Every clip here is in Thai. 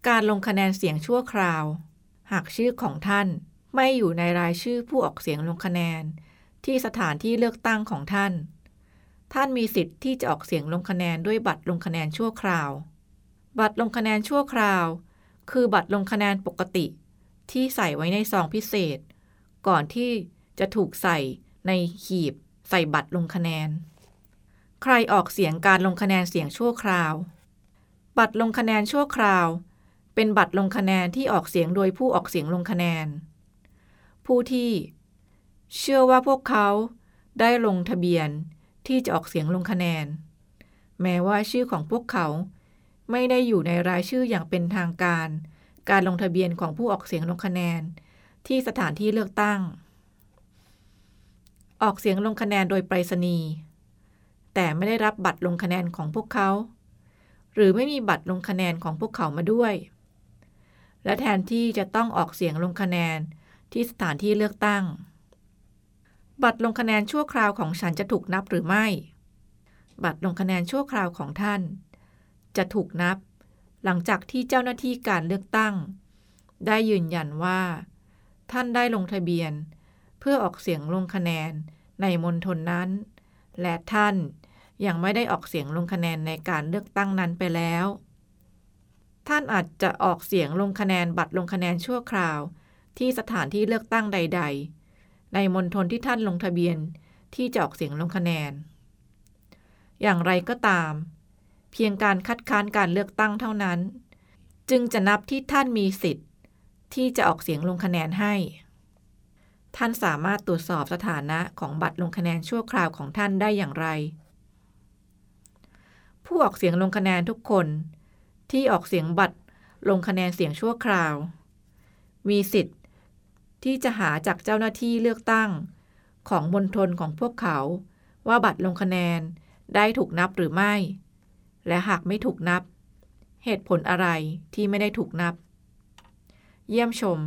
การลงคะแนนเสียงชั่วคราวหากชื่อของท่านไม่อยู่ในรายชื่อผู้ออกเสียงลงคะแนนที่สถานที่เลือกตั้งของท่านท่านมีสิทธิ์ที่จะออกเสียงลงคะแนนด้วยบัตรลงคะแนนชั่วคราวบัตรลงคะแนนชั่วคราวคือบัตรลงคะแนนปกติที่ใส่ไว้ในซองพิเศษก่อนที่จะถูกใส่ในหีบใส่บัตรลงคะแนนใครออกเสียงการลงคะแนนเสียงชั่วคราวบัตรลงคะแนนชั่วคราวเป็นบัตรลงคะแนนที่ออกเสียงโดยผู้ออกเสียงลงคะแนนผู้ที่เชื่อว่าพวกเขาได้ลงทะเบียนที่จะออกเสียงลงคะแนนแม้ว่าชื่อของพวกเขาไม่ได้อยู่ในรายชื่ออย่างเป็นทางการลงทะเบียนของผู้ออกเสียงลงคะแนนที่สถานที่เลือกตั้งออกเสียงลงคะแนนโดยไปรษณีย์แต่ไม่ได้รับบัตรลงคะแนนของพวกเขาหรือไม่มีบัตรลงคะแนนของพวกเขามาด้วยและแทนที่จะต้องออกเสียงลงคะแนนที่สถานที่เลือกตั้งบัตรลงคะแนนชั่วคราวของฉันจะถูกนับหรือไม่บัตรลงคะแนนชั่วคราวของท่านจะถูกนับหลังจากที่เจ้าหน้าที่การเลือกตั้งได้ยืนยันว่าท่านได้ลงทะเบียนเพื่อออกเสียงลงคะแนนในมณฑลนั้นและท่านยังไม่ได้ออกเสียงลงคะแนนในการเลือกตั้งนั้นไปแล้วท่านอาจจะออกเสียงลงคะแนนบัตรลงคะแนนชั่วคราวที่สถานที่เลือกตั้งใดๆในมณฑลที่ท่านลงทะเบียนที่จะออกเสียงลงคะแนนอย่างไรก็ตามเพียงการคัดค้านการเลือกตั้งเท่านั้นจึงจะนับที่ท่านมีสิทธิ์ที่จะออกเสียงลงคะแนนให้ท่านสามารถตรวจสอบสถานะของบัตรลงคะแนนชั่วคราวของท่านได้อย่างไรผู้ออกเสียงลงคะแนนทุกคนที่ออกเสียงบัตรลงคะแนนเสียงชั่วคราวมีสิทธิ์ที่จะหาจากเจ้าหน้าที่เลือกตั้งของมณฑลของพวกเขาว่าบัตรลงคะแนนได้ถูกนับหรือไม่และหากไม่ถูกนับเหตุผลอะไรที่ไม่ได้ถูกนับเยี่ยมชม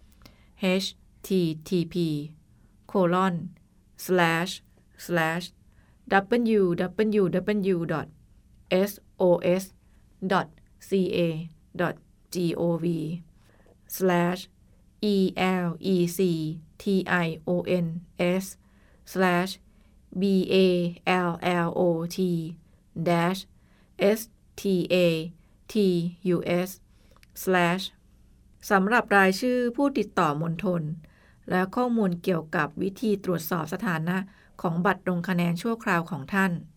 https://www.sos.gov/elections/ballot/statusสำหรับรายชื่อผู้ติดต่อมณฑลและข้อมูลเกี่ยวกับวิธีตรวจสอบสถานะของบัตรลงคะแนนชั่วคราวของท่าน